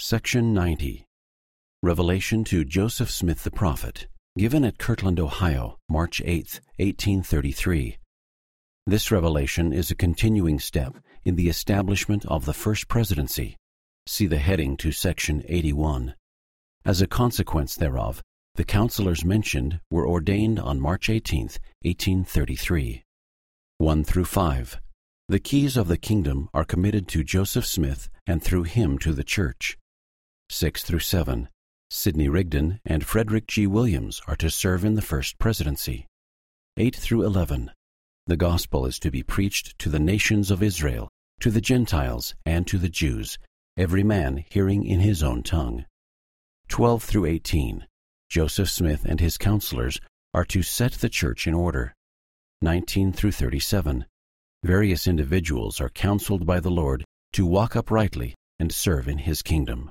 Section 90. Revelation to Joseph Smith the Prophet, given at Kirtland, Ohio, March 8, 1833. This revelation is a continuing step in the establishment of the First Presidency. See the heading to Section 81. As a consequence thereof, the counselors mentioned were ordained on March 18, 1833. 1 through 5. The keys of the kingdom are committed to Joseph Smith and through him to the church. 6 through 7. Sidney Rigdon and Frederick G. Williams are to serve in the First Presidency. 8 through 11. The gospel is to be preached to the nations of Israel, to the Gentiles, and to the Jews, every man hearing in his own tongue. 12 through 18. Joseph Smith and his counselors are to set the church in order. 19 through 37. Various individuals are counseled by the Lord to walk uprightly and serve in his kingdom.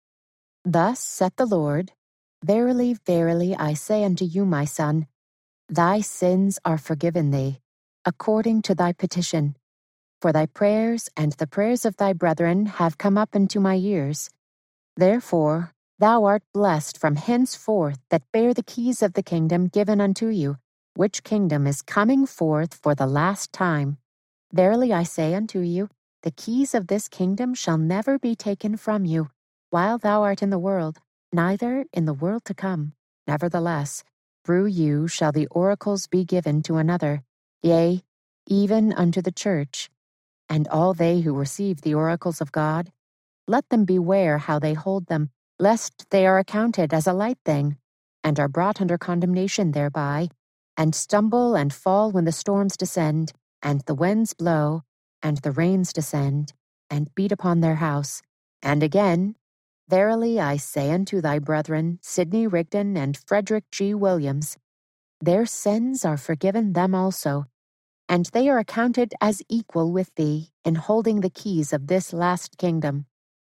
Thus saith the Lord, Verily, verily, I say unto you, my son, thy sins are forgiven thee, according to thy petition. For thy prayers and the prayers of thy brethren have come up unto my ears. Therefore thou art blessed from henceforth that bear the keys of the kingdom given unto you, which kingdom is coming forth for the last time. Verily I say unto you, the keys of this kingdom shall never be taken from you, while thou art in the world, neither in the world to come. Nevertheless, through you shall the oracles be given to another, yea, even unto the church. And all they who receive the oracles of God, let them beware how they hold them, lest they are accounted as a light thing, and are brought under condemnation thereby, and stumble and fall when the storms descend, and the winds blow, and the rains descend, and beat upon their house. And again, Verily I say unto thy brethren, Sidney Rigdon and Frederick G. Williams, their sins are forgiven them also, and they are accounted as equal with thee in holding the keys of this last kingdom,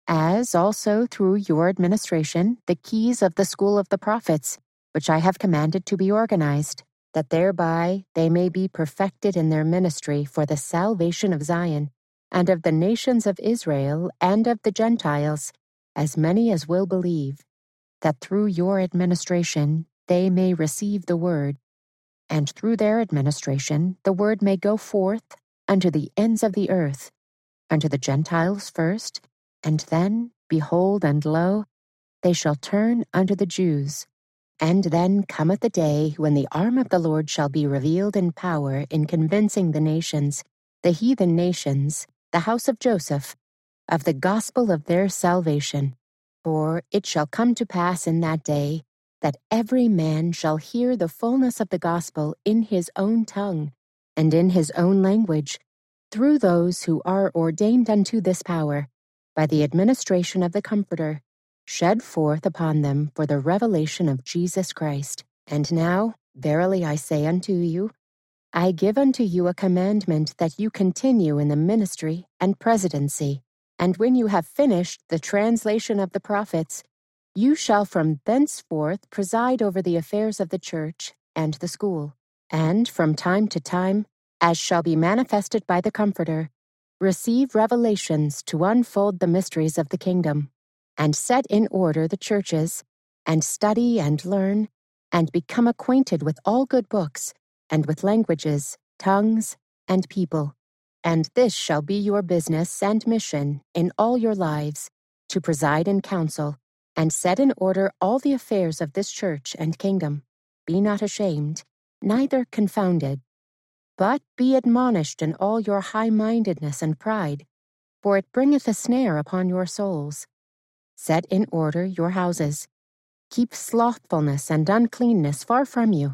as also through your administration the keys of the school of the prophets, which I have commanded to be organized, that thereby they may be perfected in their ministry for the salvation of Zion, and of the nations of Israel and of the Gentiles, as many as will believe, that through your administration they may receive the word, and through their administration the word may go forth unto the ends of the earth, unto the Gentiles first, and then, behold, and lo, they shall turn unto the Jews. And then cometh the day when the arm of the Lord shall be revealed in power in convincing the nations, the heathen nations, the house of Joseph, of the gospel of their salvation. For it shall come to pass in that day that every man shall hear the fullness of the gospel in his own tongue, and in his own language, through those who are ordained unto this power, by the administration of the Comforter, shed forth upon them for the revelation of Jesus Christ. And now, verily I say unto you, I give unto you a commandment that you continue in the ministry and presidency, and when you have finished the translation of the prophets, you shall from thenceforth preside over the affairs of the church and the school, and from time to time, as shall be manifested by the Comforter, receive revelations to unfold the mysteries of the kingdom, and set in order the churches, and study and learn, and become acquainted with all good books, and with languages, tongues, and people. And this shall be your business and mission in all your lives, to preside in council, and set in order all the affairs of this church and kingdom. Be not ashamed, neither confounded, but be admonished in all your high-mindedness and pride, for it bringeth a snare upon your souls. Set in order your houses. Keep slothfulness and uncleanness far from you.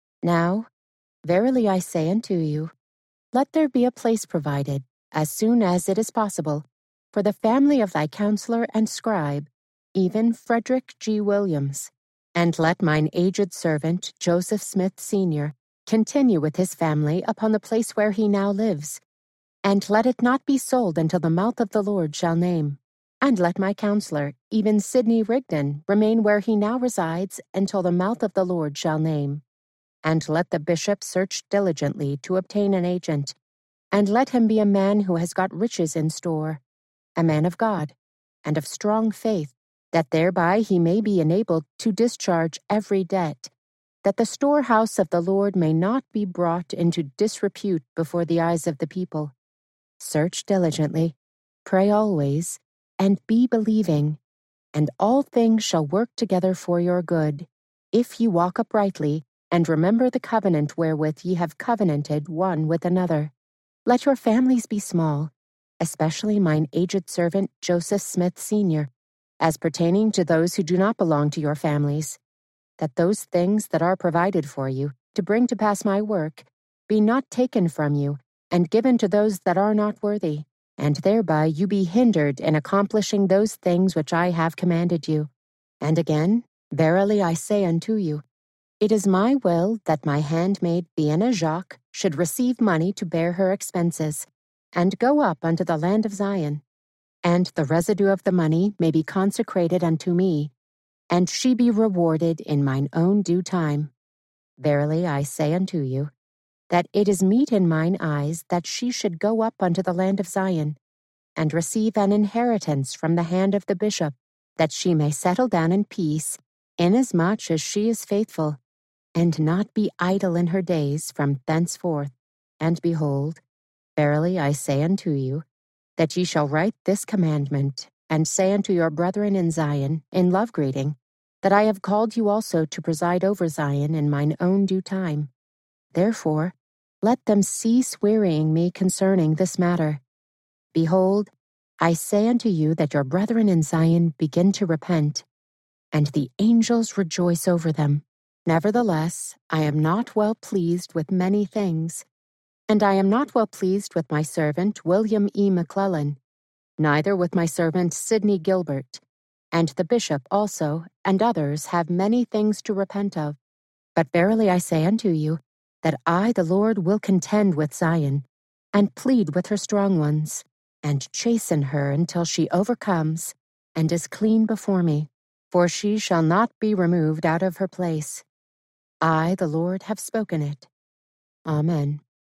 Now, verily I say unto you, let there be a place provided, as soon as it is possible, for the family of thy counselor and scribe, even Frederick G. Williams. And let mine aged servant, Joseph Smith, Sr., continue with his family upon the place where he now lives. And let it not be sold until the mouth of the Lord shall name. And let my counselor, even Sidney Rigdon, remain where he now resides until the mouth of the Lord shall name. And let the bishop search diligently to obtain an agent, and let him be a man who has got riches in store, a man of God, and of strong faith, that thereby he may be enabled to discharge every debt, that the storehouse of the Lord may not be brought into disrepute before the eyes of the people. Search diligently, pray always, and be believing, and all things shall work together for your good, if ye walk uprightly, and remember the covenant wherewith ye have covenanted one with another. Let your families be small, especially mine aged servant Joseph Smith Sr., as pertaining to those who do not belong to your families, that those things that are provided for you, to bring to pass my work, be not taken from you, and given to those that are not worthy, and thereby you be hindered in accomplishing those things which I have commanded you. And again, verily I say unto you, it is my will that my handmaid Vienna Jacques should receive money to bear her expenses, and go up unto the land of Zion, and the residue of the money may be consecrated unto me, and she be rewarded in mine own due time. Verily I say unto you, that it is meet in mine eyes that she should go up unto the land of Zion, and receive an inheritance from the hand of the bishop, that she may settle down in peace, inasmuch as she is faithful, and not be idle in her days from thenceforth. And behold, verily I say unto you, that ye shall write this commandment, and say unto your brethren in Zion, in love greeting, that I have called you also to preside over Zion in mine own due time. Therefore, let them cease wearying me concerning this matter. Behold, I say unto you that your brethren in Zion begin to repent, and the angels rejoice over them. Nevertheless, I am not well pleased with many things, and I am not well pleased with my servant William E. McClellan, neither with my servant Sidney Gilbert, and the bishop also, and others have many things to repent of. But verily I say unto you, that I, the Lord, will contend with Zion, and plead with her strong ones, and chasten her until she overcomes, and is clean before me, for she shall not be removed out of her place. I, the Lord, have spoken it. Amen.